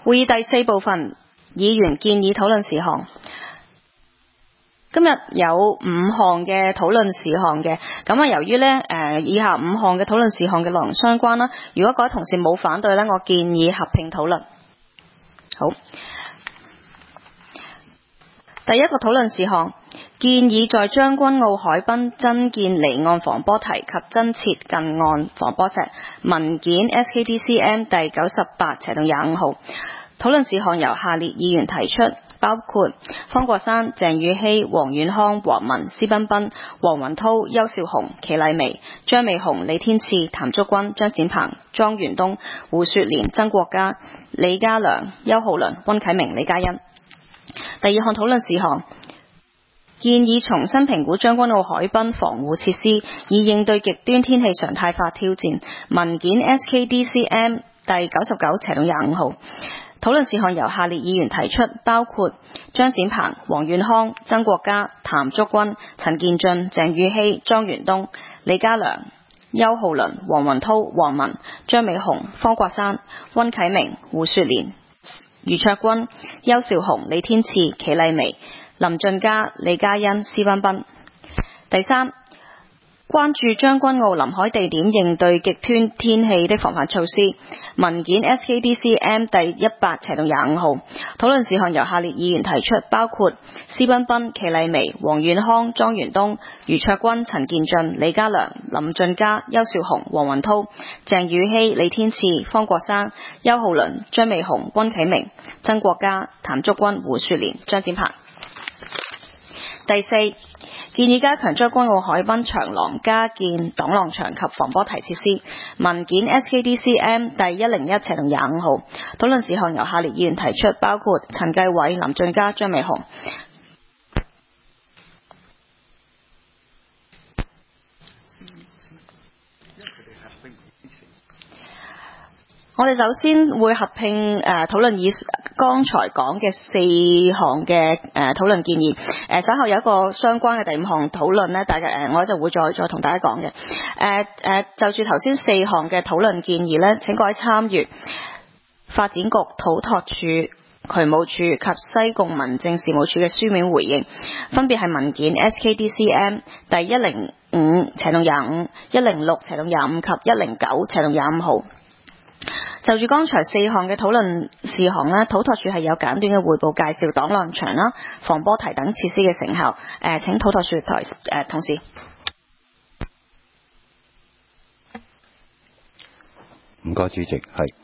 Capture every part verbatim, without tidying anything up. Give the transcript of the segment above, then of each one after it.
會議第四部分，議員建議討論事項。今日有五項嘅討論事項嘅，咁啊由於呢誒以下五項嘅討論事項嘅內容相關啦，如果各位同事冇反對呢，我建議合併討論。好，第一個討論事項，建議在將軍澳海濱增建離岸防波堤及增設近岸防波石。文件 S K D C M 第九十八斜到廿五號。討論事項由下列議員提出，包括方國珊、鄭宇希、黃遠康、黃文、施彬彬、黃雲濤、邱少雄、祁麗薇、張美雄、李天賜、譚竹君、張展鵬、莊元東、胡雪蓮、曾國嘉、李家良、邱浩倫、溫啟明、李嘉欣。第二項討論事項，建議重新評估將軍澳海濱防護設施，以應對極端天氣常態化挑戰。文件 S K D C M 第九十九斜到廿五號。討論事項由下列議員提出，包括張展鵬、黃遠康、曾國嘉、譚竹君、陳建俊、鄭宇希、莊元東、李家良、邱浩倫、黃雲濤、黃文、張美雄、方國珊、溫啟明、胡雪蓮、余卓君、邱少雄、李天賜、祁麗薇、林俊嘉、李嘉欣、施彬彬。第三，關注將軍澳臨海地點應對極端天氣的防範措施。文件 S K D C M 第一百斜到廿五號。討論事項由下列議員提出，包括施彬彬、祁麗薇、黃遠康、莊元東、余卓君、陳建俊、李家良、林俊嘉、邱少雄、黃雲濤、鄭宇希、李天賜、方國珊、邱浩倫、張美雄、溫啟明、曾國嘉、譚竹君、胡雪蓮、張展鵬。第四，建議加強將軍澳海濱長廊加建擋浪牆及防波堤設施。文件 S K D C M 第一零一斜到廿五號。討論事項由下列議員提出，包括陳繼偉、林俊嘉、張美雄。我哋首先會合併誒、呃、討論以剛才講嘅四項嘅誒討論建議。誒、呃、稍後有一個相關嘅第五項討論咧，大家誒、呃、我就會再再同大家講嘅。誒、呃、誒、呃、就住頭先四項嘅討論建議咧，請各位參閱發展局土拓處、渠務處及西貢民政事務處嘅書面回應，分別係文件 S K D C M 第一零五斜到廿五、一零六斜到廿五及一零九斜到廿五號。就住剛才四項嘅討論事項咧，土拓處係有簡短嘅匯報，介紹擋浪牆啦、防波堤等設施嘅成效。誒、呃，請土拓處台誒、呃、同事。 唔該，主席係。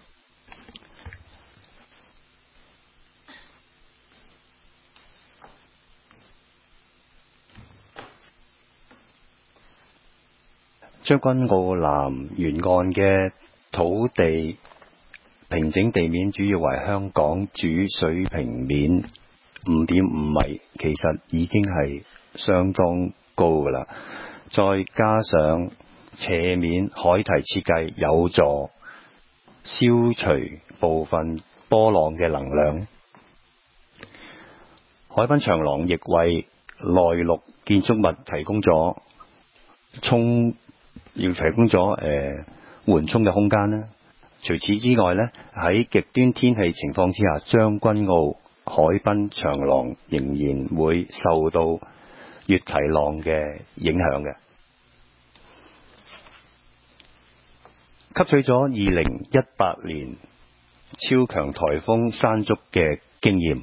將軍澳南沿岸嘅土地平整地面主要為香港主水平面五點五米，其實已經係相當高㗎啦。再加上斜面海堤設計有助消除部分波浪嘅能量。海濱長廊亦為內陸建築物提供咗衝要提供咗誒、呃、緩衝嘅空間啦。除此之外呢，喺極端天氣情況之下，將軍澳海濱長廊仍然會受到越堤浪嘅影響嘅。吸取咗二零一八年超強颱風山竹嘅經驗，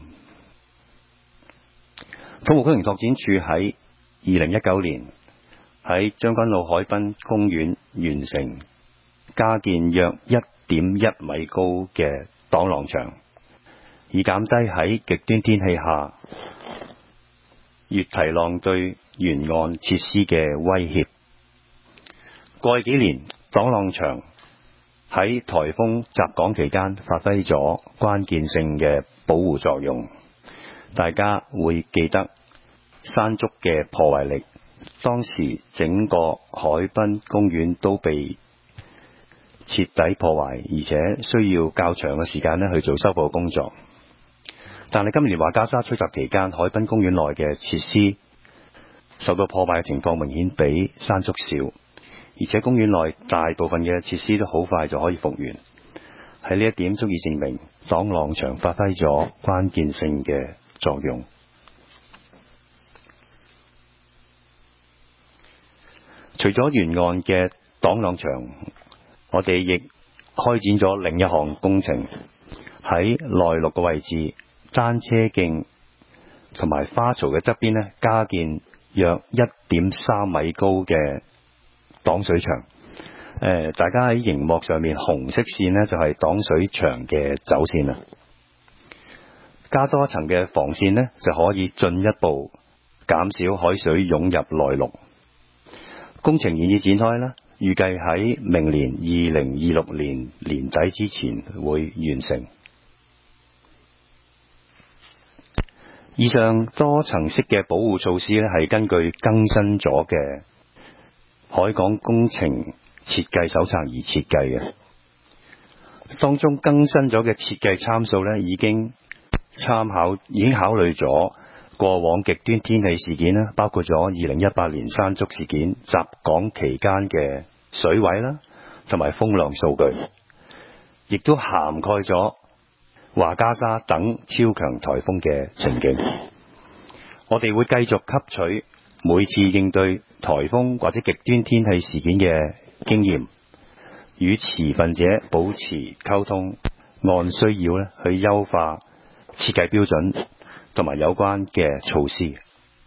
土木工程拓展署喺二零一九年喺將軍澳海濱公園完成加建約一點一米高嘅擋浪牆，以減低喺極端天氣下越堤浪對沿岸設施嘅威脅。過去幾年，擋浪牆喺颱風襲港期間發揮咗關鍵性嘅保護作用。大家會記得山竹嘅破壞力，當時整個海濱公園都被徹底破壞，而且需要較長嘅時間咧去做修補工作。但係今年華加沙吹襲期間，海濱公園內嘅設施受到破壞嘅情況明顯比山竹少，而且公園內大部分嘅設施都好快就可以復原。 喺呢一點足以證明擋浪牆發揮咗關鍵性嘅作用。除咗沿岸嘅擋浪牆，我哋亦開展咗另一項工程，喺內陸嘅位置，單車徑同埋花槽嘅側邊呢，加建約一點三米高嘅擋水牆。誒、呃，大家喺熒幕上面紅色線呢，就係、是、擋水牆嘅走線啦。加多一層嘅防線呢，就可以進一步減少海水湧入內陸。工程現已展開啦，預計喺明年二零二六年年底之前會完成。以上多層式嘅保護措施咧，係根據更新咗嘅海港工程設計手冊而設計嘅。當中更新咗嘅設計參數咧，已經參考已經考慮咗過往極端天氣事件啦，包括咗二零一八年山竹事件、襲港期間嘅水位啦，同埋風浪數據，亦都涵蓋咗華加沙等超強颱風嘅情景。我哋會繼續吸取每次應對颱風或者極端天氣事件嘅經驗，與持份者保持溝通，按需要咧去優化設計標準同埋有關嘅措施。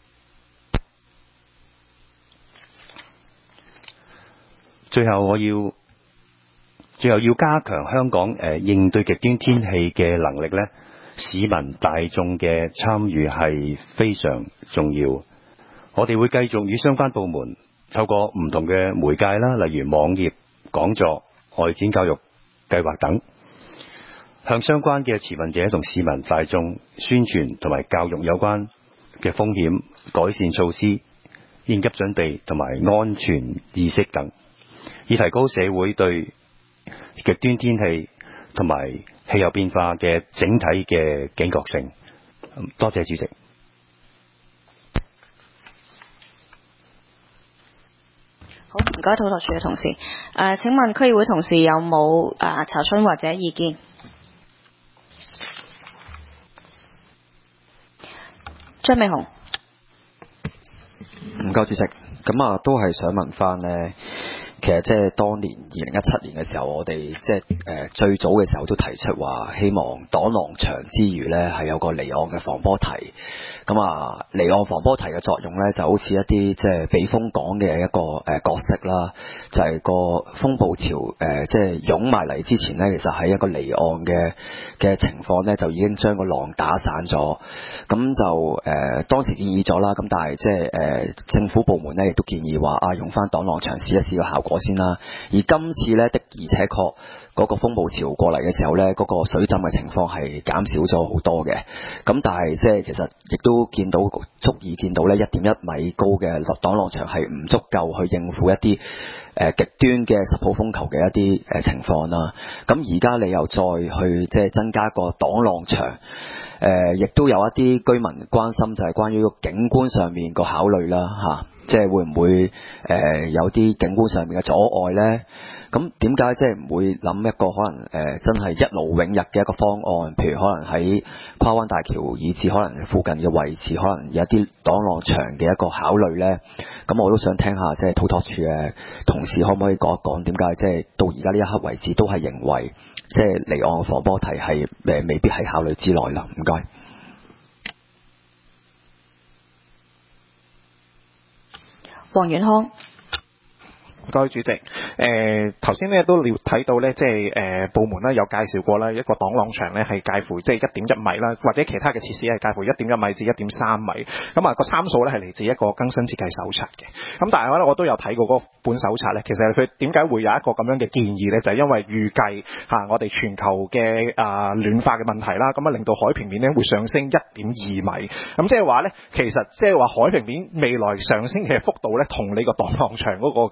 最後我要最後要加強香港誒、呃、應對極端天氣嘅能力咧，市民大眾嘅參與係非常重要。我哋會繼續與相關部門透過唔同嘅媒介啦，例如網頁、講座、外展教育計劃等，向相關嘅持份者同市民大眾宣傳同埋教育有關嘅風險改善措施、應急準備同埋安全意識等，以提高社會對極端天氣同埋氣候變化嘅整體嘅警覺性。多謝主席。 好，唔該，土拓署嘅同事。誒、呃，請問區議會同事有冇誒、呃、查詢或者意見？張美雄。 唔該，主席。咁啊，都係想問翻呢。其實即係當年二零一七年嘅時候，我哋即係誒最早嘅時候都提出話，希望擋浪牆之餘呢係有個離岸嘅防波堤。咁啊，離岸防波堤嘅作用呢，就好似一啲即係避風港嘅一個誒、呃、角色啦。就係、是、個風暴潮誒、呃、即係湧埋嚟之前呢，其實喺一個離岸嘅嘅情況呢，就已經將個浪打散咗。咁就誒、呃、當時建議咗啦。咁但係即係誒政府部門呢，亦都建議話啊，用翻擋浪牆試一試個效果先啦。而今次呢，的而且確嗰個風暴潮過嚟嘅時候呢，嗰、嗰個水浸嘅情況係減少咗好多嘅。咁但係即係其實亦都見到足以見到呢一點一米高嘅擋浪牆係唔足夠去應付一啲誒、呃、極端嘅十號風球嘅一啲誒、呃、情況啦。咁而家你又再去即係增加個擋浪牆，誒亦都有一啲居民關心就係關於個景觀上面個考慮啦嚇。即係會唔會誒、呃、有啲景觀上面嘅阻礙呢？咁點解即係唔會諗一個可能誒、呃、真係一勞永逸嘅一個方案？譬如可能喺跨灣大橋以至可能附近嘅位置，可能有一啲擋浪牆嘅一個考慮呢？咁我都想聽下即係土拓署嘅同事可唔可以講一講點解即係到而家呢一刻為止都係認為即係離岸防波堤係誒未必係考慮之內啦？唔該。 黃遠康。 多謝主席。誒頭先咧都了睇到咧，即係誒、呃、部門咧有介紹過啦，一個擋浪牆咧係介乎即係一點一米啦，或者其他嘅設施係介乎一點一米至一點三米。咁啊個參數咧係嚟自一個更新設計手冊嘅。咁但係咧我都有睇過嗰本手冊咧，其實佢點解會有一個咁樣嘅建議咧？就係、是、因為預計嚇、啊、我哋全球嘅啊、呃、暖化嘅問題啦，咁啊令到海平面咧會上升一點二米。咁即係話咧，其實即係話海平面未來上升嘅幅度咧，同你個擋浪牆嗰個嘅高度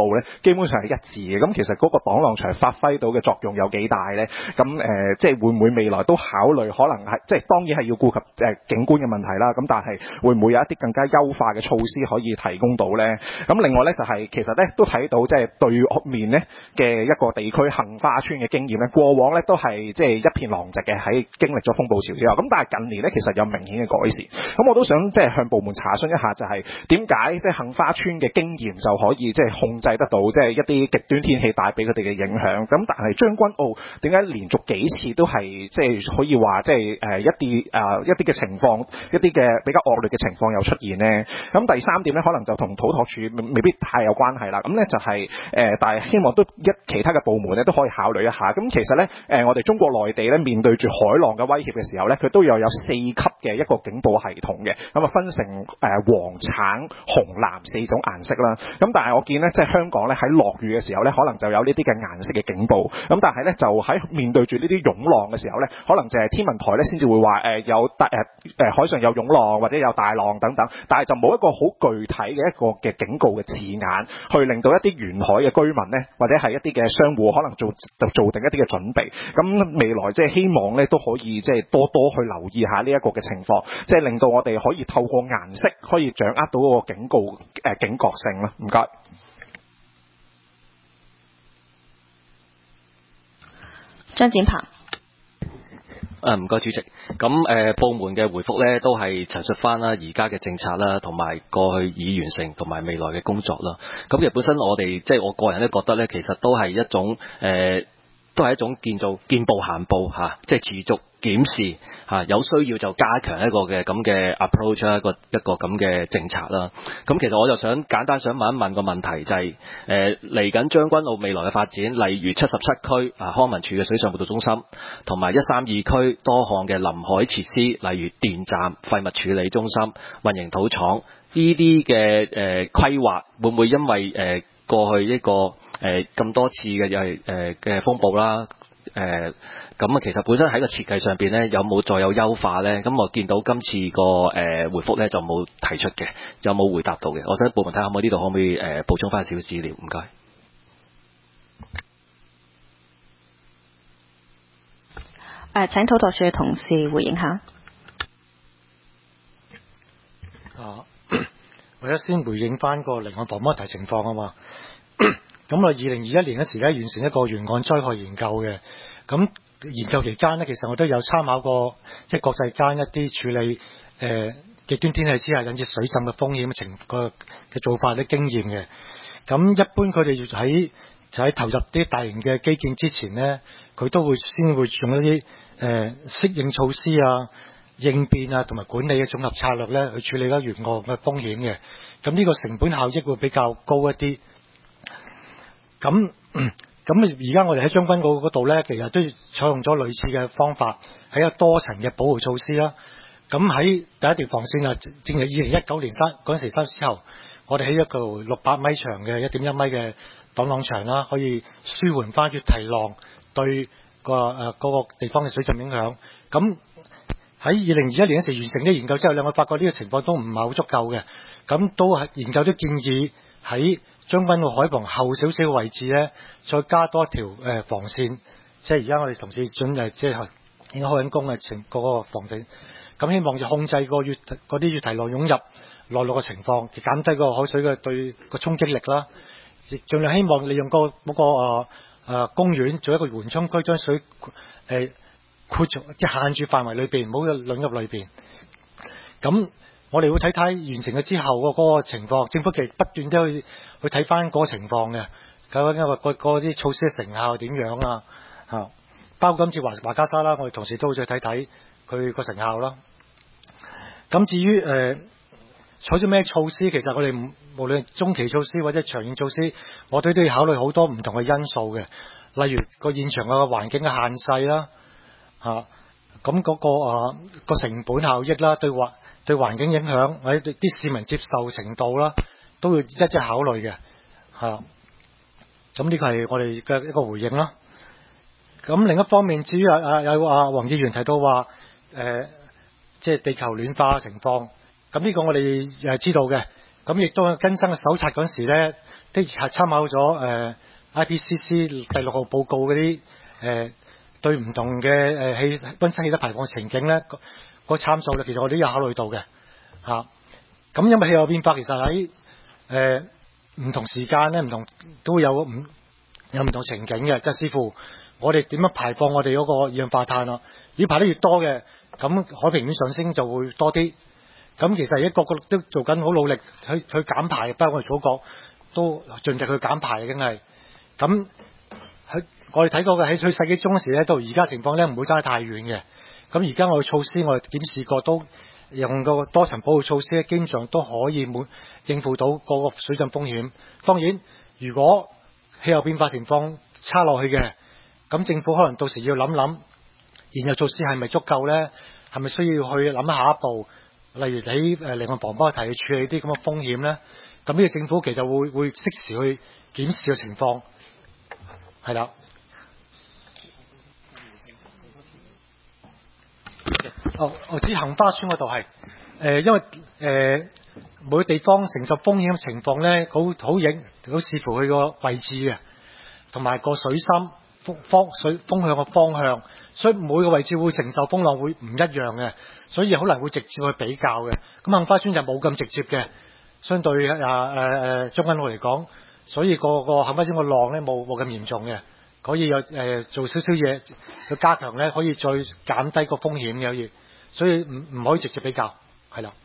部咧，基本上係一致嘅。咁其實嗰個擋浪牆發揮到嘅作用有幾大咧？咁誒、呃，即係會唔會未來都考慮可能係即係當然係要顧及誒、呃、景觀嘅問題啦。咁但係會唔會有一啲更加優化嘅措施可以提供到咧？咁另外咧就係、是、其實咧都睇到即係對面咧嘅一個地區杏花村嘅經驗咧，過往咧都係即係一片狼藉嘅，喺經歷咗風暴潮之後。咁但係近年咧其實有明顯嘅改善。咁我都想即係向部門查詢一下，就係點解即係杏花村嘅經驗就可以即係控制得到即係一啲極端天氣帶俾佢哋嘅影響。咁但係將軍澳點解連續幾次都係即係可以話即係誒一啲誒、呃、一啲嘅情況，一啲嘅比較惡劣嘅情況又出現呢？咁第三點咧，可能就同土拓署未必太有關係啦。咁咧就係、是、誒、呃，但係希望都一其他嘅部門咧都可以考慮一下。咁其實咧誒、呃，我哋中國內地咧面對住海浪嘅威脅嘅時候咧，佢都有有四級嘅一個警報系統嘅。咁啊分成誒、呃、黃、橙、紅、藍四種顏色啦。咁但係我見咧，即係香港咧喺落雨嘅時候咧，可能就有呢啲嘅顏色嘅警報。咁但係咧就喺面對住呢啲湧浪嘅時候咧，可能就係天文台咧先至會話誒、呃、有大誒誒海上有湧浪或者有大浪等等，但係就冇一個好具體嘅一個嘅警告嘅字眼，去令到一啲沿海嘅居民咧，或者係一啲嘅商戶可能做就做定一啲嘅準備。咁未來即係希望咧都可以即係多多去留意下呢一個嘅情況，即係令到我哋可以透過顏色可以掌握到嗰個警告誒、呃、警覺性啦。唔該。 張展鵬。 誒唔該主席，咁誒、呃、部門嘅回覆咧都係陳述翻啦，而家嘅政策啦，同埋過去已完成同埋未來嘅工作啦。咁其實本身我哋即係我個人都覺得咧，其實都係一種誒、呃，都係一種建造見步行步嚇、啊，即係持續檢視嚇、啊，有需要就加強一個嘅咁嘅 approach 一個一個咁嘅政策啦。咁其實我就想簡單想問一問個問題，就係誒嚟緊將軍澳未來嘅發展，例如七十七區啊康文署嘅水上活動中心，同埋一三二區多項嘅臨海設施，例如電站、廢物處理中心、混凝土廠呢啲嘅誒規劃，會唔會因為誒、呃、過去一個誒咁、呃、多次嘅又係誒嘅風暴啦？誒咁啊，其實本身喺個設計上邊咧，有冇再有優化咧？咁我見到今次個誒、呃、回覆咧就冇提出嘅，有冇回答到嘅？我想部門睇下可唔可以呢度可唔可以誒、呃、補充翻少少資料？唔該。 誒，請土拓署嘅同事回應下。 啊，我一先回應翻個離岸防波堤情況啊嘛。咁啊，二零二一年嗰時咧完成一個沿岸災害研究嘅。咁研究期間咧，其實我都有參考過即係國際間一啲處理誒、呃、極端天氣之下引致水浸嘅風險嘅情個嘅做法啲經驗嘅。咁一般佢哋喺就喺投入啲大型嘅基建之前咧，佢都會先會用一啲誒適應措施啊、應變啊同埋管理嘅綜合策略咧去處理咗沿岸嘅風險嘅。咁呢個成本效益會比較高一啲。咁咁而家我哋喺將軍澳嗰度咧，其實都採用咗類似嘅方法，喺一個多層嘅保護措施啦。咁喺第一條防線啊，正係二零一九年三嗰陣時三之後，我哋喺一個六百米長嘅一點一米嘅擋浪牆啦，可以舒緩翻越堤浪對個誒嗰個地方嘅水浸影響。咁喺二零二一年嗰時完成啲研究之後咧，我發覺呢個情況都唔係好足夠嘅。咁都係研究都建議喺將軍澳海旁後少少嘅位置咧，再加多一條誒、呃、防線，即係而家我哋同事準誒即係應該開緊工嘅情嗰個防線。咁希望就控制個越嗰啲越堤浪湧入內陸嘅情況，亦減低個海水嘅對個衝擊力啦。亦盡量希望利用、嗰個嗰、嗰個誒、呃呃、公園做一個緩衝區，將水誒、呃、括住即係限住範圍裏邊，唔好湧入裏邊。咁我哋會睇睇完成咗之後個嗰個情況，政府其實不斷都去去睇翻嗰個情況嘅，究竟嗰嗰啲措施嘅成效點樣啊？嚇，包括今次華華嘉沙啦，我哋同時都會再睇睇佢個成效啦。咁至於誒、呃、採取咩措施，其實我哋無論中期措施或者長遠措施，我哋都要考慮好多唔同嘅因素嘅，例如個現場嘅環境嘅限制啦，嚇、啊，咁嗰、那個啊個成本效益啦，對環對環境影響或者啲市民接受程度啦，都要一一考慮嘅，嚇、啊。咁呢個係我哋嘅一個回應啦。咁另一方面，至於啊啊有啊黃議員提到話誒。呃即係地球暖化嘅情況，咁呢個我哋誒知道嘅，咁亦都更新嘅手冊嗰陣時咧， 的係參考咗誒、呃、I P C C 第六號報告嗰啲誒對唔同嘅誒氣溫室氣體排放情景咧個個參數咧，其實我哋都有考慮到嘅嚇。咁、啊、因為氣候變化其實喺誒唔同時間咧，唔同都會有唔有唔同情景嘅，即係視乎我哋點樣排放我哋嗰個二氧化碳咯。如果排得越多嘅，咁海平面上升就會多啲。咁其實而家個個都做緊好努力去去減排，包括我哋祖國都盡力去減排，已經係咁。喺我哋睇過嘅喺去世紀中嗰時咧，到而家情況咧唔會差得太遠嘅。咁而家我哋措施我哋檢視過，都用個多層保護措施咧，經常都可以滿應付到個個水浸風險。當然，如果氣候變化情況差落去嘅，咁政府可能到時要諗諗，現有措施係咪足夠咧？係咪需要去諗下一步？例如喺誒離岸防波堤去處理啲咁嘅風險咧？咁呢個政府其實會會適時去檢視嘅情況，係啦。哦，我知杏花村嗰度係誒，因為誒、呃、每個地方承受風險嘅情況咧，好好影好視乎佢個位置嘅，同埋個水深。方水風向嘅方向，所以每個位置會承受風浪會唔一樣嘅，所以好難會直接去比較嘅。咁杏花村就冇咁直接嘅，相對啊誒誒將軍澳嚟講，所以個個杏花村個浪咧冇冇咁嚴重嘅，可以有誒、呃、做少少嘢去加強咧，可以再減低個風險嘅，可以，所以唔唔可以直接比較，係啦。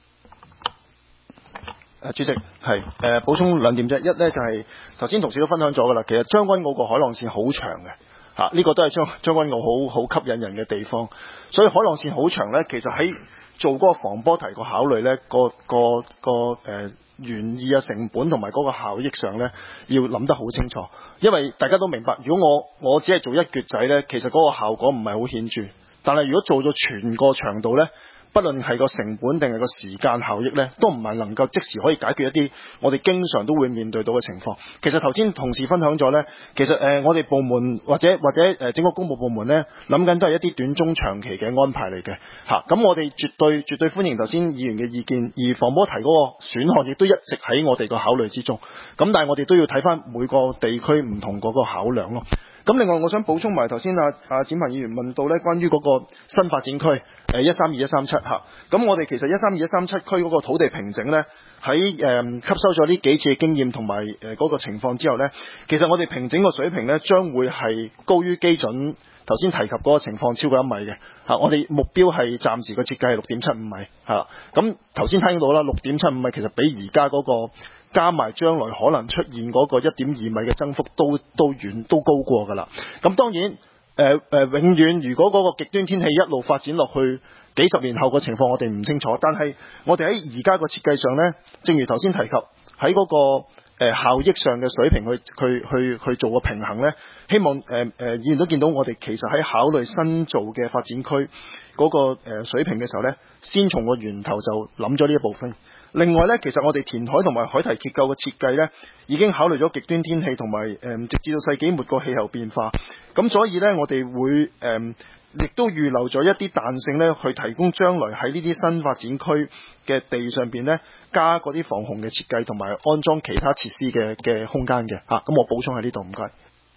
誒主席係誒補充兩點啫，一咧就係頭先同事都分享咗㗎啦，其實將軍澳個海浪線好長嘅嚇，呢、這個都係將將軍澳好好吸引人嘅地方，所以海浪線好長咧，其實喺做嗰個防波堤個考慮咧，個個個誒、呃、原意啊成本同埋嗰個效益上咧，要諗得好清楚，因為大家都明白，如果我我只係做一橛仔咧，其實嗰個效果唔係好顯著，但係如果做咗全個長度咧，不論係個成本定係個時間效益呢，都唔係能夠即時可以解決一啲我哋經常都會面對到嘅情況。其實頭先同事分享咗呢，其實誒、呃、我哋部門或者或者誒、呃、整個公務部門呢，諗緊都係一啲短中長期嘅安排嚟嘅嚇。咁、啊、我哋絕對絕對歡迎頭先議員嘅意見，而防波堤嗰個選項亦都一直喺我哋個考慮之中。咁但係我哋都要睇翻每個地區唔同嗰個考量咯。咁另外我想補充埋頭先啊啊展鵬議員問到咧，關於嗰個新發展區誒一三二一三七嚇，咁我哋其實一三二一三七區嗰個土地平整咧，喺誒、呃、吸收咗呢幾次嘅經驗同埋誒嗰個情況之後咧，其實我哋平整個水平咧將會係高於基準頭先提及嗰個情況超過一米嘅嚇、啊，我哋目標係暫時個設計係六點七五米嚇，咁頭先聽到啦，六點七五米其實比而家嗰個加埋將來可能出現嗰個一點二米嘅增幅都都遠都高過㗎啦。咁當然誒誒、呃呃、永遠如果嗰個極端天氣一路發展落去，幾十年後個情況我哋唔清楚。但係我哋喺而家個設計上呢，正如頭先提及喺嗰、那個、呃、效益上嘅水平去去去去做個平衡呢，希望誒誒議員都見到我哋其實喺考慮新造嘅發展區嗰個誒水平嘅時候呢，先從個源頭就諗咗呢一部分。另外呢，其實我哋填海同埋海堤結構嘅設計呢，已經考慮咗極端天氣同埋誒直至到世紀末個氣候變化。咁所以呢，我哋會誒亦都預留咗一啲彈性呢，去提供將來喺呢啲新發展區嘅地上邊呢，加嗰啲防洪嘅設計同埋安裝其他設施嘅嘅空間嘅嚇。咁、啊、我補充喺呢度，唔該。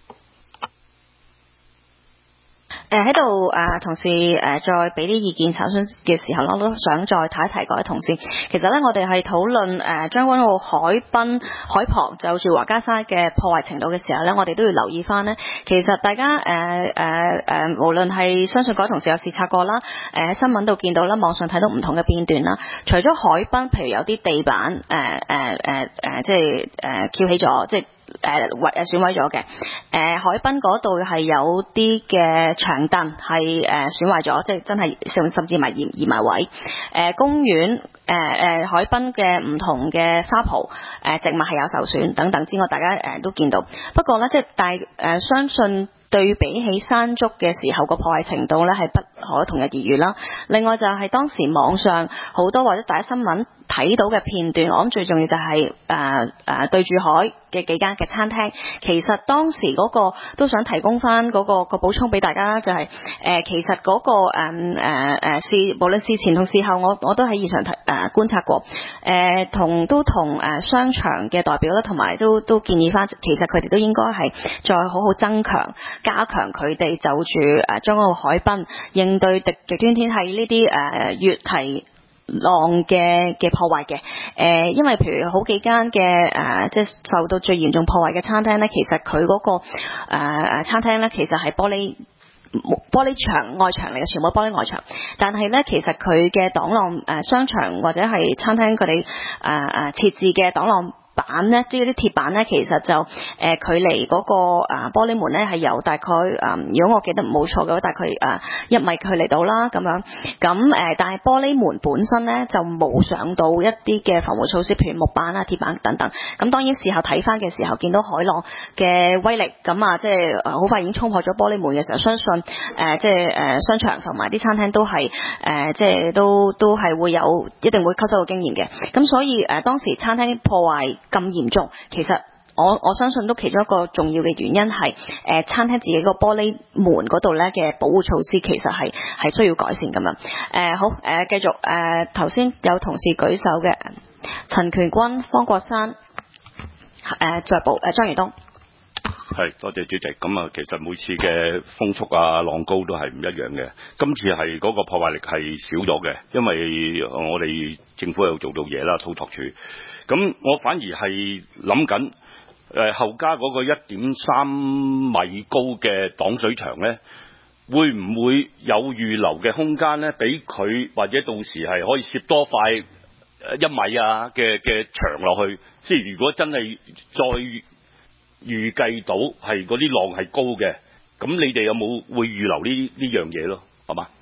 誒喺度誒同事誒、呃、再俾啲意見查詢嘅時候，我都想再提一提各位同事。其實咧，我哋係討論誒將軍澳海濱海旁就住華家沙嘅破壞程度嘅時候咧，我哋都要留意翻呢。其實大家誒誒誒，無論係相信各位同事有視察過啦，誒、呃、喺新聞度見到啦，網上睇到唔同嘅片段啦。除咗海濱，譬如有啲地板誒誒誒誒，即係誒翹起咗，即係。誒毀誒損毀咗嘅，誒、呃、海濱嗰度係有啲嘅長凳係誒損壞咗，即係真係甚甚至埋移移埋位。誒、呃、公園誒誒、呃、海濱嘅唔同嘅花圃誒、呃、植物係有受損等等之外，大家誒、呃、都見到。不過咧，即係大誒、呃、相信。對比起山竹嘅時候個破壞程度咧係不可同日而語啦。另外就係當時網上好多或者第一新聞睇到嘅片段，我諗最重要就係誒誒對住海嘅幾間嘅餐廳。其實當時嗰個都想提供翻嗰個個補充俾大家，就係、是、誒、呃、其實嗰、那個誒誒誒事，無論事前同事後，我我都喺現場睇誒、呃、觀察過，誒、呃、同都同誒、呃、商場嘅代表啦，同埋都都建議翻，其實佢哋都應該係再好好增強、加強佢哋就住誒將軍澳海濱應對極極端天氣呢啲誒越堤浪嘅嘅破壞嘅，誒、呃，因為譬如好幾間嘅誒，即係受到最嚴重破壞嘅餐廳咧，其實佢嗰、那個誒誒、呃、餐廳咧，其實係玻璃玻璃牆外牆嚟嘅，全部玻璃外牆。但係咧，其實佢嘅擋浪誒、呃、商場或者係餐廳佢哋誒誒設置嘅擋浪板咧，即係啲鐵板咧，其實就誒、呃、距離嗰、那個誒、呃、玻璃門咧係有大概誒、呃，如果我記得冇錯嘅話，大概誒、呃、一米距離到啦咁樣。咁誒、呃，但係玻璃門本身咧就冇上到一啲嘅防護措施，譬如木板啊、鐵板等等。咁當然事後睇翻嘅時候，見到海浪嘅威力，咁啊，即係好快已經衝破咗玻璃門嘅時候，相信誒、呃、即係誒、呃、商場同埋啲餐廳都係誒、呃、即係都都係會有一定會吸收到經驗嘅。咁所以誒、呃、當時餐廳破壞咁嚴重，其實我我相信都其中一個重要嘅原因係誒、呃、餐廳自己個玻璃門嗰度咧嘅保護措施其實係係需要改善咁樣。誒、呃、好誒、呃、繼續誒頭先有同事舉手嘅陳權君、方國珊、誒在保誒張元東。 係，多謝主席。咁啊，其實每次嘅風速啊、浪高都係唔一樣嘅。今次係嗰個破壞力係少咗嘅，因為我哋政府有做到嘢啦，土拓署。咁我反而係諗緊，誒後加嗰個一點三米高嘅擋水牆咧，會唔會有預留嘅空間咧，俾佢或者到時係可以攝多塊一米啊嘅嘅牆落去？即係如果真係再預計到係嗰啲浪係高嘅，咁你哋有冇會預留呢呢樣嘢咯？係嘛？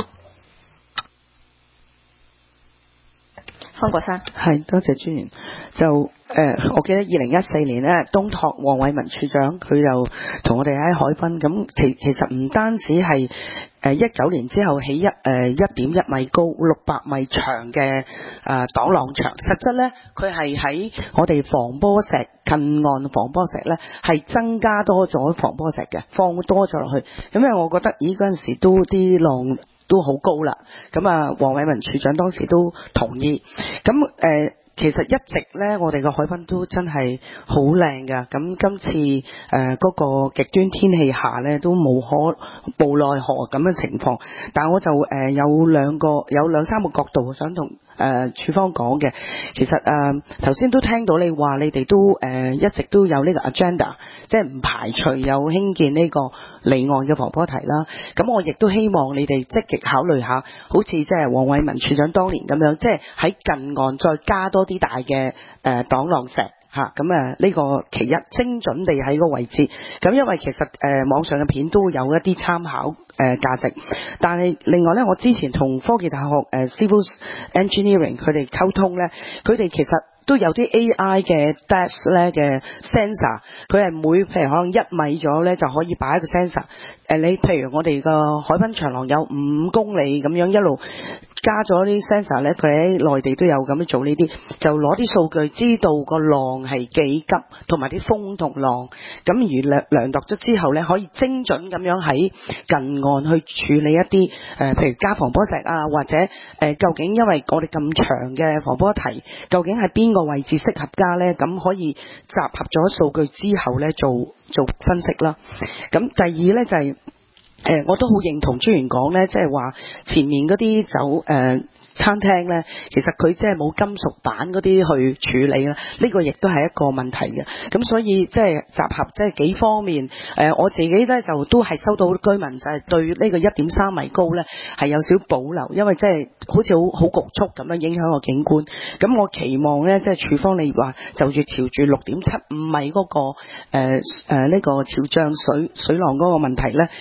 方國珊係，多謝專員。就誒、呃，我記得二零一四年咧，東拓黃偉文處長佢就同我哋喺海濱咁，其其實唔單止係誒一九年之後起一誒一點一米高六百米長嘅誒擋浪牆，實質咧佢係喺我哋防波石近岸防波石咧係增加多咗防波石嘅，放多咗落去。咁因為我覺得咦嗰陣時都啲浪都好高啦，咁啊黃偉文處長當時都同意，咁誒。呃其實一直咧，我哋個海濱都真係好靚㗎。咁今次誒嗰、呃那個極端天氣下咧，都無可無奈何咁嘅情況。但係我就誒、呃、有兩個有兩三個角度想同誒、呃、處方講嘅。其實誒頭先都聽到你話你哋都誒、呃、一直都有呢個 agenda， 即係唔排除有興建呢個離岸嘅防波堤啦。咁我亦都希望你哋積極考慮下，好似即係黃偉文處長當年咁樣，即係喺近岸再加多啲大嘅誒擋浪石嚇，咁啊呢個其一，精準地喺個位置。咁因為其實誒、呃、網上嘅片都有一啲參考誒、呃、價值，但係另外咧，我之前同科技大學誒、呃、Civil Engineering 佢哋溝通咧，佢哋其實都有啲 A I 嘅 dash 咧嘅 sensor， 佢係每譬如可能一米咗咧就可以擺一個 sensor。誒你譬如我哋個海濱長廊有五公里咁樣一路加咗啲 sensor 咧，佢喺內地都有咁樣做呢啲，就攞啲數據知道個浪係幾急，同埋啲風同浪，咁而量量度咗之後咧，可以精準咁樣喺近岸去處理一啲誒、呃，譬如加防波石啊，或者誒、呃、究竟因為我哋咁長嘅防波堤，究竟喺邊個位置適合加咧？咁可以集合咗數據之後咧，做做分析啦。咁第二咧就係、是。誒、呃，我都好認同專員講咧，即係話前面嗰啲酒誒餐廳咧，其實佢即係冇金屬板嗰啲去處理啦，呢、這個亦都係一個問題嘅。咁所以即係集合即係幾方面。誒、呃，我自己咧就都係收到居民就係對呢個一點三米高咧係有少保留，因為即係好似好好局促咁樣影響個景觀。咁我期望咧即係處方你話就住朝住六點七五米嗰、那個誒誒呢個潮漲水水浪嗰個問題咧，即係個基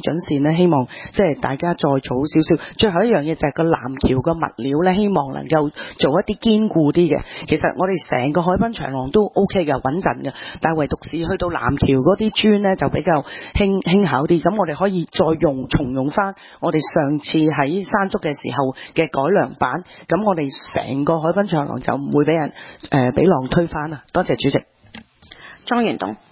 準線呢，希望即係大家再做好少少。最後一樣嘢就係個南橋個物料呢，希望能夠做一啲堅固啲嘅。其實我哋成個海濱長廊都 O K 嘅，穩陣嘅，但係唯獨是去到南橋嗰啲磚呢，就比較輕輕巧啲。咁我哋可以再用重用翻我哋上次喺山竹嘅時候嘅改良版，咁我哋成個海濱長廊就唔會俾人誒俾、呃、浪推翻啦。多謝主席。 莊元東。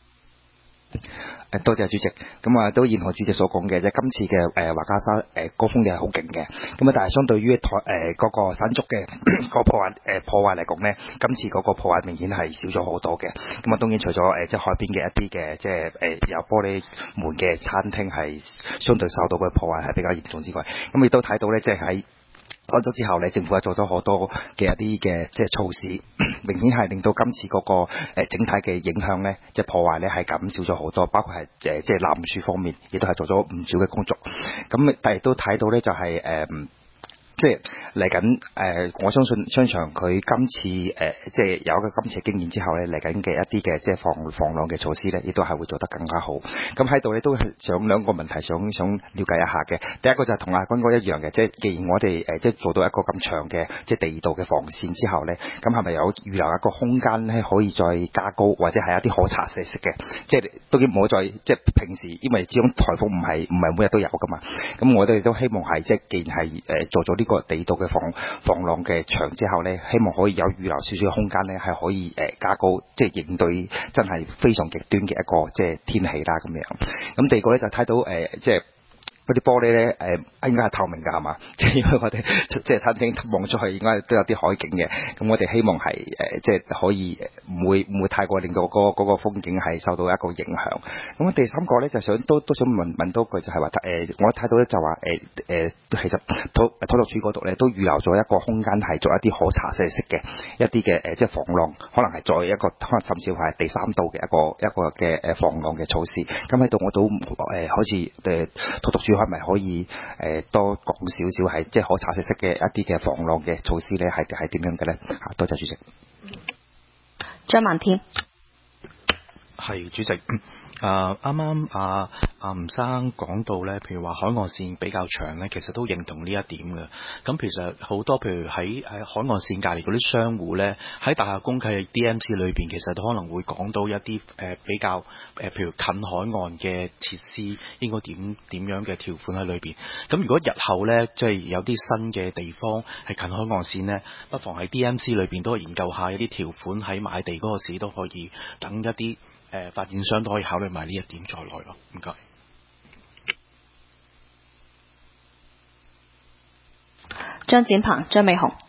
誒多謝主席，咁啊都認同主席所講嘅，即係今次嘅誒華家沙誒高峰嘅係好勁嘅，咁啊但係相對於台誒嗰個山竹嘅個破壞誒、呃、破壞嚟講咧，今次嗰個破壞明顯係少咗好多嘅。咁啊當然除咗誒、呃、即係海邊嘅一啲嘅即係誒有玻璃門嘅餐廳係相對受到嘅破壞係比較嚴重之外，咁亦都睇到咧即係喺山竹之後咧，政府係做咗好多嘅一啲嘅即係措施，明顯係令到今次嗰、那個、呃、整體嘅影響咧，即係破壞咧係減少咗好多，包括係誒、呃、即係冧樹方面，亦都係做咗唔少嘅工作。咁但係都睇到咧，就係、是、誒。呃即係嚟緊誒，我相信商場佢今次誒、呃，即係有一個今次嘅經驗之後咧，嚟緊嘅一啲嘅即係防防浪嘅措施咧，亦都係會做得更加好。咁喺度咧都係想兩個問題想想了解一下嘅。第一個就係同阿君哥一樣嘅，即係既然我哋誒、呃、即係做到一個咁長嘅即係地道嘅防線之後咧，咁係咪有預留一個空間咧，可以再加高或者係一啲可查實式嘅？即係當然唔好再即係平時，因為始終颱風唔係唔係每日都有噶嘛。咁我哋都希望係即係既然係誒、呃、做咗呢、這個個地道嘅防防浪嘅牆之後呢，希望可以有預留少少空間呢，係可以誒、呃、加高，即係應對真係非常極端嘅一個即係天氣啦咁樣。咁第二個呢，就睇到誒、呃、即係。嗰啲玻璃咧，誒、呃、應該係透明㗎，係嘛？即係因為我哋即係餐廳望出去，應該都有啲海景嘅。咁我哋希望係誒、呃，即係可以唔會唔會太過令到嗰、那、嗰、個那個風景係受到一個影響。咁第三個咧，就想都都想問問多句，就係話誒，我睇到咧就話誒誒，其實土土木署嗰度咧都預留咗一個空間，係做一啲可查射式嘅一啲嘅誒，即係防浪，可能係再一個可能甚至係第三度嘅一個一個嘅誒防浪嘅措施。咁喺度我都誒、呃，好似誒土木署係咪可以誒、呃、多講少少係即係可查實式嘅一啲嘅防浪嘅措施咧？係係點樣嘅咧？嚇，多謝主席。 張萬天， 係主席。誒啱啱阿阿吳生講到咧，譬如話海岸線比較長咧，其實都認同呢一點嘅。咁其實好多譬如喺喺海岸線隔離嗰啲商戶咧，喺大廈公契嘅 D M C 裏邊，其實都可能會講到一啲誒、呃、比較誒、呃，譬如近海岸嘅設施應該點點樣嘅條款喺裏邊。咁如果日後咧，即係有啲新嘅地方係近海岸線咧，不妨喺 D M C 裏邊都研究下一啲條款，喺買地嗰個時都可以等一啲。誒、呃、發展商都可以考慮埋呢一點在內咯，唔該。 張展鵬、張美雄。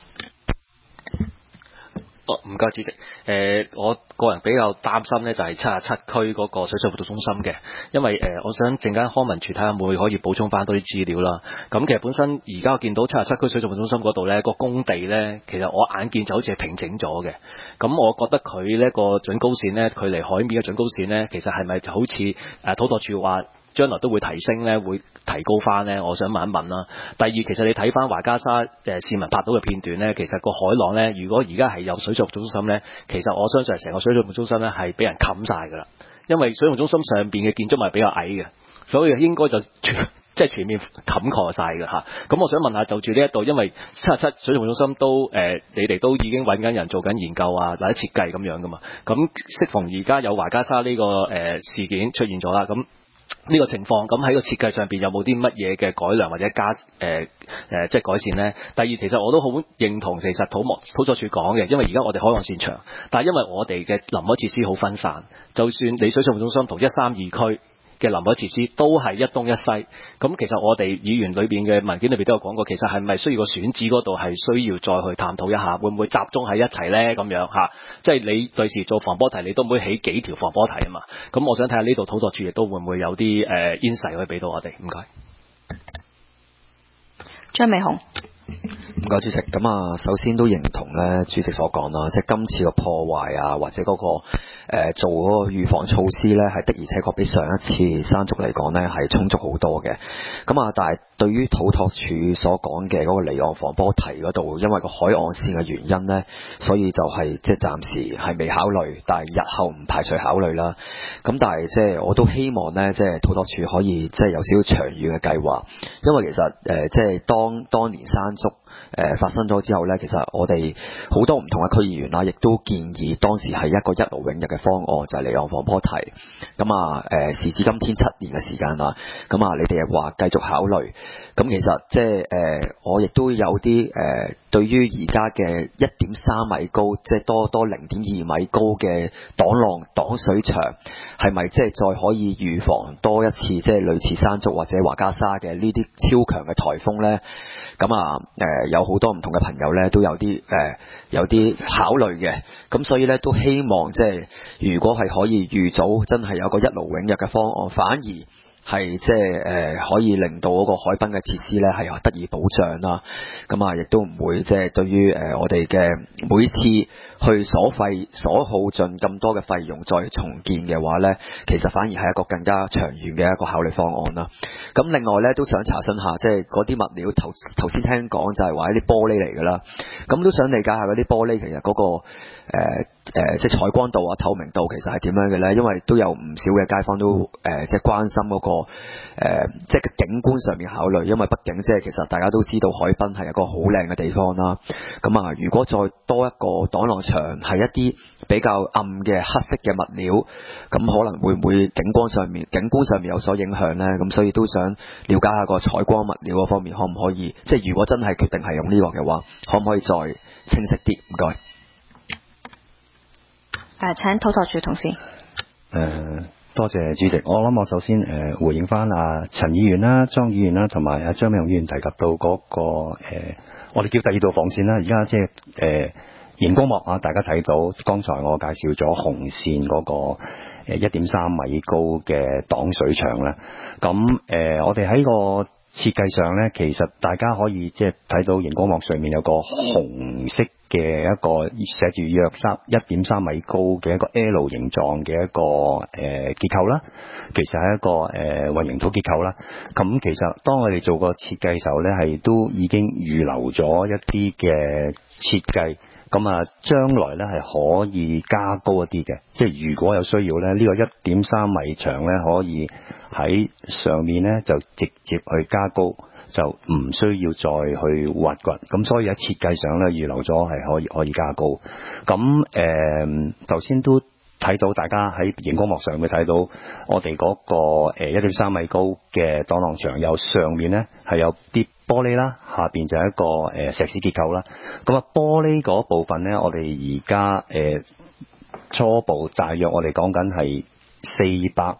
哦，唔該主席。誒、呃，我個人比較擔心呢，就係七十七區嗰個水上活動中心嘅，因為誒、呃，我想陣間康文署睇下會唔會可以補充翻多啲資料啦。咁其實本身而家我見到七十七區水上活動中心嗰度呢個工地呢，其實我眼見就好似係平整咗嘅。咁我覺得佢呢個準高線呢，距離海面嘅準高線呢，其實係咪就好似誒、呃、土拓署話將來都會提升呢，會提高翻呢？我想問一問啦。第二，其實你睇翻華家沙誒、呃、市民拍到嘅片段呢，其實個海浪呢，如果而家係有水上活動中心呢，其實我相信成個水上活動中心呢係俾人冚晒㗎啦。因為水上活動中心上邊嘅建築物係比較矮嘅，所以應該就即係全面冚蓋晒㗎嚇。咁我想問下，就住呢一度，因為七十七水上活動中心都誒、呃，你哋都已經揾緊人做緊研究啊，或者設計咁樣㗎嘛。咁適逢而家有華家沙呢、這個誒、呃、事件出現咗啦，咁。呢個情況，咁喺個設計上邊有冇啲乜嘢嘅改良或者加誒誒、呃呃、即係改善呢？第二，其實我都好認同其實土木土作處講嘅，因為而家我哋海岸線長，但係因為我哋嘅臨海設施好分散，就算你水上活動中心同一三二區嘅臨海設施都係一東一西，咁其實我哋議員裏邊嘅文件裏邊都有講過，其實係咪需要個選址嗰度係需要再去探討一下，會唔會集中喺一齊呢？咁樣嚇、啊，即係你對時做防波堤，你都唔會起幾條防波堤啊嘛。咁我想睇下呢度土拓署亦都會唔會有啲誒 insight 可以俾到我哋？唔該。 張美雄。 唔該主席，咁啊，首先都認同咧主席所講啦，即係今次嘅破壞啊，或者嗰、那個誒、 呃、做嗰個預防措施咧，係的而且確比上一次山竹嚟講咧係充足好多嘅。咁啊，但係對於土拓署所講嘅嗰個離岸防波堤嗰度，因為個海岸線嘅原因咧，所以就係即係暫時係未考慮，但係日後唔排除考慮啦。咁但係即係我都希望咧，即係土拓署可以即係有少少長遠嘅計劃，因為其實誒、呃、即係當當年山竹誒、呃、發生咗之後咧，其實我哋好多唔同嘅區議員啦，亦都建議當時係一個一勞永逸嘅方案，就係離岸防波堤。咁啊誒時至今天七年嘅時間啦，咁啊你哋又話繼續考慮，咁其實即係誒、呃、我亦都有啲誒、呃、對於而家嘅一點三米高，即係多多零點二米高嘅擋浪擋水牆，係咪即係再可以預防多一次即係類似山竹或者華加沙嘅呢啲超強嘅颱風咧？咁啊誒、呃、有好多唔同嘅朋友咧都有啲誒、呃、有啲考慮嘅，咁所以咧都希望即係如果係可以預早真係有個一勞永逸嘅方案，反而係即係誒可以令到嗰個海濱嘅設施咧係得以保障啦。咁啊亦都唔會即係對於誒、呃、我哋嘅每次去所費所耗盡咁多嘅費用再重建嘅話咧，其實反而係一個更加長遠嘅一個考慮方案啦。咁另外咧都想查詢下，即係嗰啲物料頭頭先聽講就係話一啲玻璃嚟㗎啦，咁都想理解下嗰啲玻璃其實嗰、嗰個誒誒、呃呃、即係採光度啊、透明度其實係點樣嘅咧？因為都有唔少嘅街坊都誒、呃、即係關心嗰、嗰個、呃、即係景觀上面考慮，因為畢竟即係其實大家都知道海濱係一個好靚嘅地方啦。咁啊，如果再多一個擋浪牆係一啲比較暗嘅黑色嘅物料，咁可能會唔會景觀上面景觀上面有所影響咧？咁所以都想了解下個採光物料嗰方面可唔可以，即係如果真係決定係用呢個嘅話，可唔可以再清晰啲？唔該。 誒，請土拓署同事。誒、 呃，多謝主席。我諗我首先誒、呃、回應翻阿陳議員啦、莊議員啦，同埋阿張美雄議員提及到嗰、那個誒、呃，我哋叫第二道防線啦。而家即係誒熒光幕啊，大家睇到剛才我介紹咗紅線嗰、那個誒一點三米高嘅擋水牆啦。咁誒、呃，我哋喺個設計上咧，其實大家可以即係睇到熒光幕上面有個紅色嘅一個寫住約三一點三米高嘅一個 L 形狀嘅一個誒、呃、結構啦，其實係一個誒混凝土結構啦。咁其實當我哋做個設計嘅時候咧，係都已經預留咗一啲嘅設計。咁啊，將來咧係可以加高一啲嘅，即係如果有需要咧，呢、這個一點三米長咧可以喺上面咧就直接去加高，就唔需要再去挖掘。咁所以喺設計上咧預留咗係可以可以加高。咁誒頭先都睇到大家喺熒光幕上會睇到我哋嗰個誒一點三米高嘅擋浪牆，有上面咧係有啲玻璃啦，下邊就係一個誒石屎結構啦。咁啊玻璃嗰部分咧，我哋而家誒初步大約我哋講緊係四百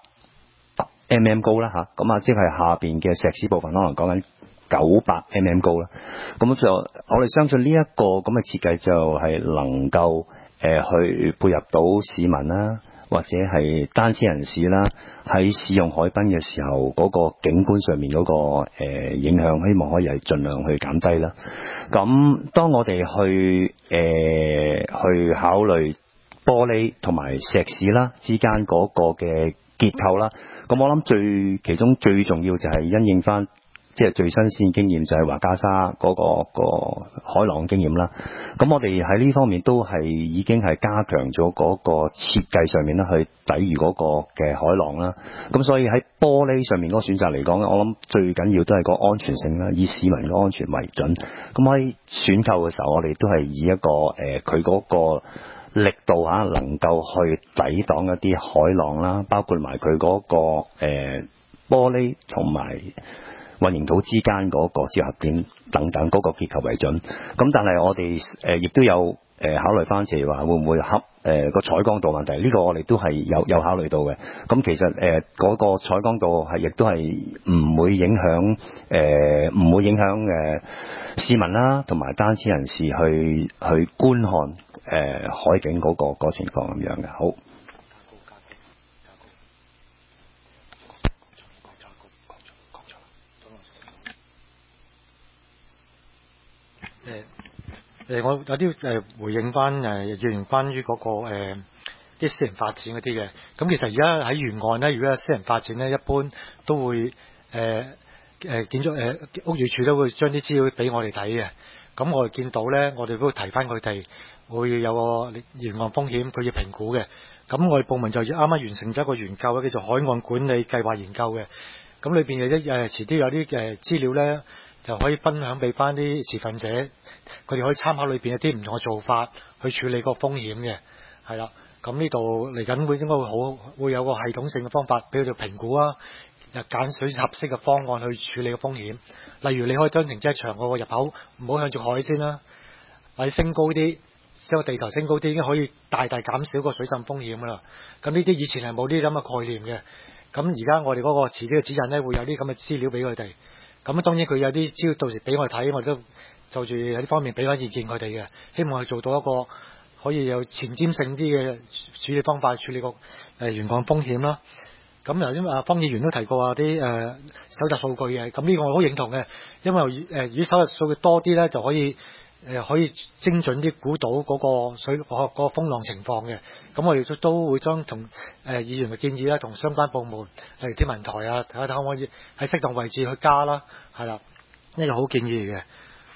mm 高啦吓，咁啊即係下邊嘅石屎部分可能講緊九百 mm 高啦。咁就我哋相信呢一個咁嘅設計就係能夠誒、呃、去配合到市民啦，或者係單車人士啦，喺使用海濱嘅時候嗰、那個景觀上面嗰、那個誒、呃、影響，希望可以係盡量去減低啦。咁當我哋去誒、呃、去考慮玻璃同埋石屎啦之間嗰個嘅結構啦，咁我諗最其中最重要就係因應翻。即係最新鮮經驗就係華加沙嗰、那個、那個海浪經驗啦。咁我哋喺呢方面都係已經係加強咗嗰個設計上面咧，去抵禦嗰個嘅海浪啦。咁所以喺玻璃上面嗰個選擇嚟講咧，我諗最緊要都係個安全性啦，以市民嘅安全為準。咁喺選購嘅時候，我哋都係以一個誒佢嗰個力度嚇、啊，能夠去抵擋一啲海浪啦，包括埋佢嗰個誒、呃、玻璃同埋混凝土之間嗰個結合點等等嗰個結構為準，咁但係我哋誒亦都有誒、呃、考慮翻，譬如話會唔會恰誒個採光度問題？呢、這個我哋都係有有考慮到嘅。咁其實誒嗰、呃那個採光度係亦都係唔會影響誒唔會影響誒、呃、市民啦，同埋單車人士去去觀看誒、呃、海景嗰、那個、那個情況咁樣嘅。好。 誒誒，我有啲誒回應翻誒議員關於嗰個誒啲私人發展嗰啲嘅。咁其實而家喺沿岸咧，如果有私人發展咧，一般都會誒誒、呃、建築誒、呃、屋宇署都會將啲資料俾我哋睇嘅。咁我哋見到咧，我哋都會提翻佢哋會有個沿岸風險，佢要評估嘅。咁我哋部門就啱啱完成咗一個研究，叫做海岸管理計劃研究嘅。咁裏邊有啲誒遲啲有啲誒資料咧，就可以分享俾翻啲持份者，佢哋可以參考裏邊一啲唔同嘅做法去處理個風險嘅。係啦，咁呢度嚟緊會應該會好會有個系統性嘅方法俾佢哋評估啊，又揀選合適嘅方案去處理個風險。例如你可以將停車場個入口唔好向住海先啦，或者升高啲，將個地頭升高啲，已經可以大大減少個水浸風險噶啦。咁呢啲以前係冇呢啲咁嘅概念嘅。咁而家我哋嗰個遲啲嘅指引咧，會有啲咁嘅資料俾佢哋。咁當然佢有啲資料到時俾我睇，我都就住喺呢方面俾翻意見佢哋嘅，希望係做到一個可以有前瞻性啲嘅處理方法處理個誒沿岸風險啦。咁頭先啊方議員都提過話啲誒搜集數據嘅，咁呢個我好認同嘅，因為誒、呃、如果搜集數據多啲咧，就可以誒、呃、可以精準啲估到嗰個水嗰、嗰個風浪情況嘅。咁我哋都都會將同誒、呃、議員嘅建議啦，同相關部門例如天文台啊，睇下睇可唔可以喺適當位置去加啦，係啦，呢個好建議嘅。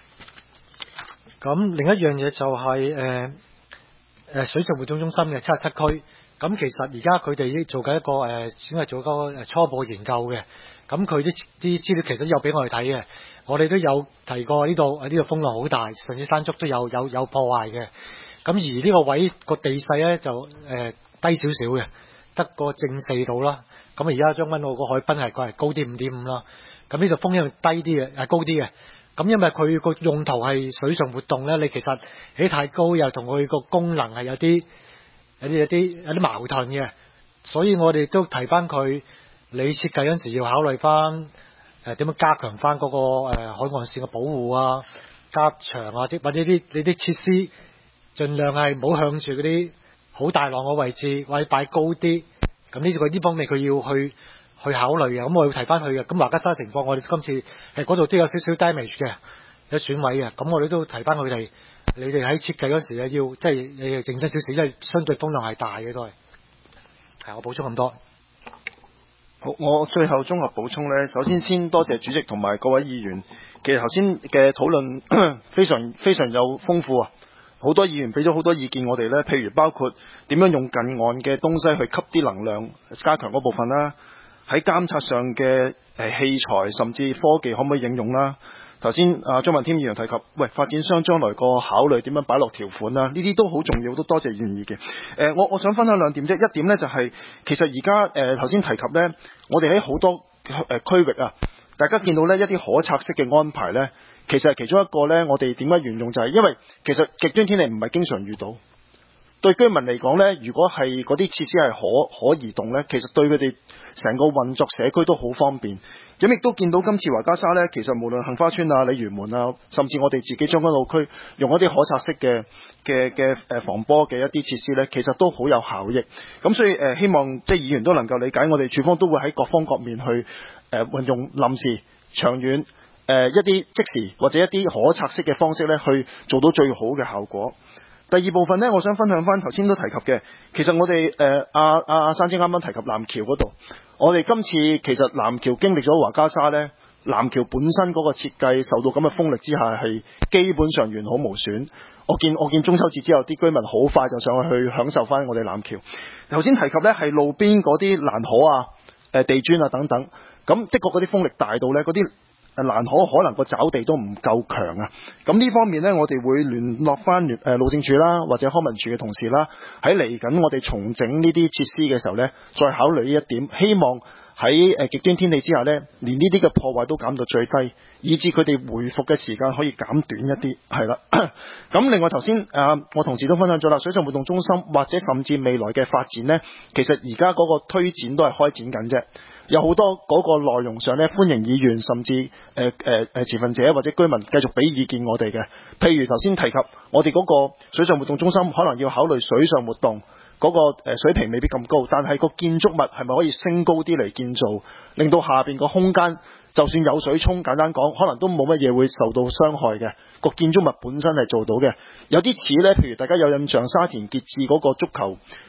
咁另一樣嘢就係誒誒水上活動中心嘅七十七區。咁其實而家佢哋已經做緊一個誒，先、呃、係做嗰個初步研究嘅。咁佢啲啲資料其實有俾我哋睇嘅，我哋都有提過呢度呢度風浪好大，上次山竹都有有有破壞嘅。咁而呢個位個地勢咧就誒、呃、低少少嘅，得個正四度啦。咁而家將軍澳個海濱係過嚟高啲五點五啦。咁呢度風險低啲嘅，係高啲嘅。咁因為佢個用途係水上活動咧，你其實起太高又同佢個功能係有啲。有啲有啲有啲矛盾嘅，所以我哋都提翻佢，你設計嗰陣時要考慮翻誒點樣加強翻嗰、那個、呃、海岸線嘅保護啊，加長啊，或者啲你啲設施盡量係唔好向住嗰啲好大浪嘅位置，或者擺高啲。咁呢個呢方面佢要去去考慮嘅。咁我要提翻佢嘅。咁華家沙情況，我哋今次誒嗰度都有少少 damage 嘅，有損毀嘅。咁我哋都提翻佢哋。你哋喺設計嗰時咧，要即係你哋認真少少，因為相對風量係大嘅都係。係我補充咁多。 好，我最後綜合補充呢，首先先多謝主席同埋各位議員。其實頭先嘅討論非常非常有豐富啊，好多議員俾咗好多意見我哋呢，譬如包括點樣用近岸嘅東西去吸啲能量，加強嗰部分啦。喺監察上嘅誒器材甚至科技可唔可以應用啦？頭先啊張文添議員提及，喂發展商將來個考慮點樣擺落條款啦？呢啲都好重要，都多謝議員意見。誒、呃，我我想分享兩點啫。一點呢就係、是、其實而家誒頭先提及呢，我哋喺好多誒、呃、區域啊，大家見到呢一啲可拆式嘅安排呢，其實係其中一個呢，我哋點解沿用就係、是、因為其實極端天氣唔係經常遇到。對居民嚟講呢，如果係嗰啲設施係可可移動呢，其實對佢哋成個運作社區都好方便。咁亦都見到今次華家沙呢，其實無論杏花邨啊、鯉魚門啊，甚至我哋自己將軍澳區用一啲可拆式嘅嘅嘅誒防波嘅一啲設施呢，其實都好有效益。咁所以誒、呃，希望即係議員都能夠理解，我哋處方都會喺各方各面去誒運、呃、用臨時、長遠誒、呃、一啲即時或者一啲可拆式嘅方式呢，去做到最好嘅效果。第二部分呢，我想分享翻頭先都提及嘅，其實我哋誒阿阿阿山姐啱啱提及南橋嗰度，我哋今次其實南橋經歷咗華家沙呢，南橋本身嗰個設計受到咁嘅風力之下係基本上完好無損。我見我見中秋節之後啲居民好快就上去去享受翻我哋南橋。頭先提及呢係路邊嗰啲欄河啊、誒地磚啊等等，咁的確嗰啲風力大到呢嗰啲欄河可能個抓地都唔夠強啊！咁呢方面呢，我哋會聯絡翻誒路政署啦，或者康文署嘅同事啦，喺嚟緊我哋重整呢啲設施嘅時候呢，再考慮呢一點，希望喺誒極端天氣之下呢，連呢啲嘅破壞都減到最低，以至佢哋回復嘅時間可以減短一啲，係啦。咁另外頭先啊，我同事都分享咗啦，水上活動中心或者甚至未來嘅發展呢，其實而家嗰個推展都係開展緊啫。有好多嗰個內容上咧，歡迎議員甚至誒誒誒持份者或者居民繼續俾意見我哋嘅。譬如頭先提及，我哋嗰個水上活動中心可能要考慮水上活動嗰個誒水平未必咁高，但係個建築物係咪可以升高啲嚟建造，令到下邊個空間就算有水沖，簡單講，可能都冇乜嘢會受到傷害嘅。個建築物本身係做到嘅。有啲似呢，譬如大家有印象沙田傑志嗰個足球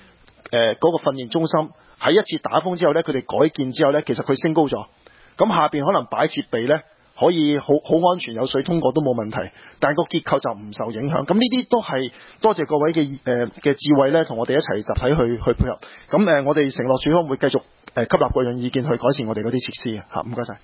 誒嗰個訓練中心喺一次打風之後呢，佢哋改建之後呢，其實佢升高咗，咁下邊可能擺設備呢，可以好好安全，有水通過都冇問題，但係個結構就唔受影響。咁呢啲都係多謝各位嘅誒嘅智慧呢，同我哋一齊集體去去配合。咁誒、呃，我哋承諾署方會繼續誒、呃、吸納各樣意見去改善我哋嗰啲設施嘅嚇。唔該晒。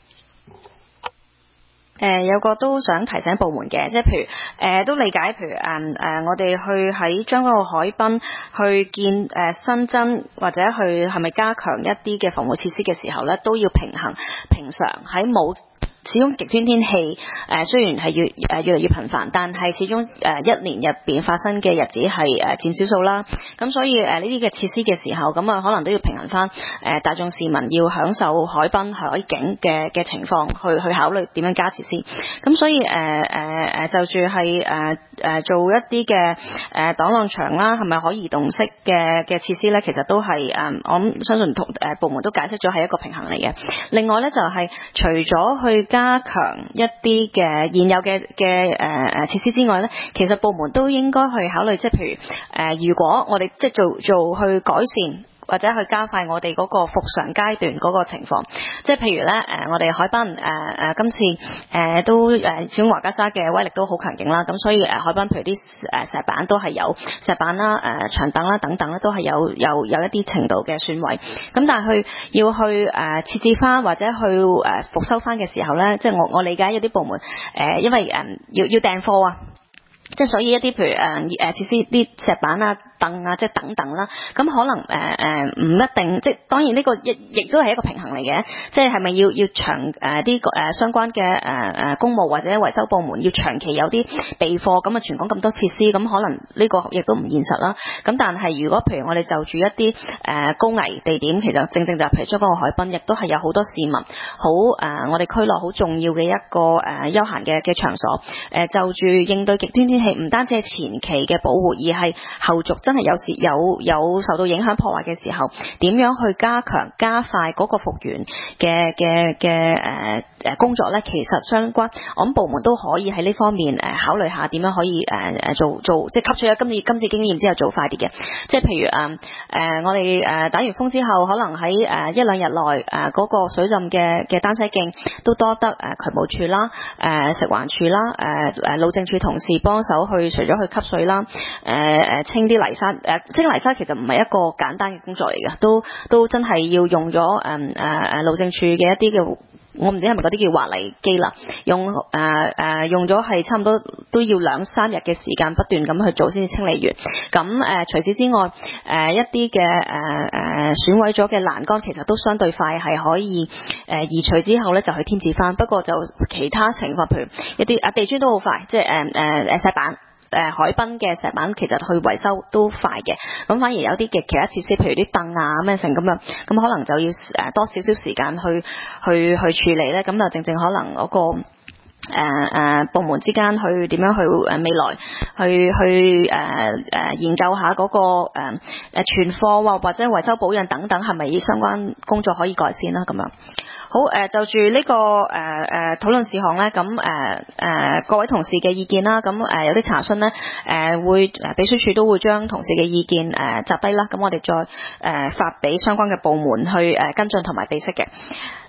誒、呃、有個都想提醒部門嘅，即係譬如誒、呃、都理解，譬如誒誒、呃、我哋去喺將軍澳海濱去建誒、呃、新增或者去係咪加強一啲嘅防護設施嘅時候咧，都要平衡平常喺冇。始終極端天氣誒、呃、雖然係越誒、呃、越嚟越頻繁，但係始終誒、呃、一年入邊發生嘅日子係誒佔少數啦。咁所以誒呢啲嘅設施嘅時候，咁啊可能都要平衡翻誒、呃、大眾市民要享受海濱海景嘅嘅情況，去去考慮點樣加設施。咁所以誒誒誒就住係誒誒做一啲嘅誒擋浪牆啦，係咪可移動式嘅嘅設施咧？其實都係誒、呃、我諗相信同誒、呃、部門都解釋咗係一個平衡嚟嘅。另外咧就係、是、除咗去加強一啲嘅現有嘅嘅誒誒設施之外咧，其實部門都應該去考慮，即係譬如誒、呃，如果我哋即係做做去改善，或者去加快我哋嗰個復常階段嗰個情況，即係譬如咧誒、呃，我哋海濱誒誒今次誒、呃、都誒小華加沙嘅威力都好強勁啦，咁所以誒、呃、海濱譬如啲誒石板都係有石板啦、誒、呃、長凳啦等等咧，都係有有有一啲程度嘅損毀。咁但係去要去誒設置翻或者去誒、呃、復修翻嘅時候咧，即係我我理解有啲部門誒、呃，因為誒、呃、要要訂貨啊。即係所以一啲譬如誒誒設施啲石板啊、凳啊，即係等等啦，咁可能誒誒唔一定，即係當然呢個亦亦都係一個平衡嚟嘅，即係係咪要要長誒啲誒相關嘅誒誒公務或者維修部門要長期有啲備貨，咁啊全港咁多設施，咁可能呢個亦都唔現實啦。咁但係如果譬如我哋就住一啲誒、呃、高危地點，其實正正就係譬如將軍澳海濱，亦都係有好多市民好誒、呃、我哋區內好重要嘅一個誒、呃、休閒嘅嘅場所，誒、呃、就住應對極端天氣，唔單止係前期嘅保護，而係後續真係有時有有受到影響破壞嘅時候，點樣去加強加快嗰個復原嘅嘅嘅誒誒工作咧？其實相關，我諗部門都可以喺呢方面誒、呃、考慮下點樣可以誒誒、呃、做做，即係吸取咗今次今次經驗之後做快啲嘅。即係譬如誒誒、呃、我哋誒打完風之後，可能喺誒、呃、一兩日內誒嗰個水浸嘅嘅單車徑都多得誒、呃、渠務處啦、誒、呃、食環署啦、誒誒路政署同事幫手去，除咗去吸水啦、誒、呃、誒清啲泥沙，誒、呃、清泥沙其實唔係一個簡單嘅工作嚟嘅，都都真係要用咗誒誒誒路政署嘅一啲嘅。我唔知係咪嗰啲叫挖泥機啦，用誒誒、呃呃、用咗係差唔多都要兩三日嘅時間不斷咁去做先至清理完。咁誒、呃、除此之外，誒、呃、一啲嘅誒誒損毀咗嘅欄杆其實都相對快係可以誒、呃、移除之後咧就去添置翻。不過就其他情況，譬如一啲啊地磚都好快，即係誒誒誒石板。誒、呃、海濱嘅石板其實去維修都快嘅，咁反而有啲嘅其他設施，譬如啲凳啊咩成咁樣，咁可能就要誒、呃、多少少時間去去去處理咧，咁就正正可能嗰、那個誒誒、呃、部門之間去點樣去誒、呃、未來去去誒誒、呃、研究下嗰、那個誒誒存貨或或者維修保養等等係咪相關工作可以改善啦咁樣。好誒、呃，就住呢、這個誒誒討論事項咧，咁誒誒各位同事嘅意見啦，咁誒、呃、有啲查詢咧，誒、呃、會誒秘書處都會將同事嘅意見誒集低啦，咁我哋再誒、呃、發俾相關嘅部門去誒跟進同埋備悉嘅。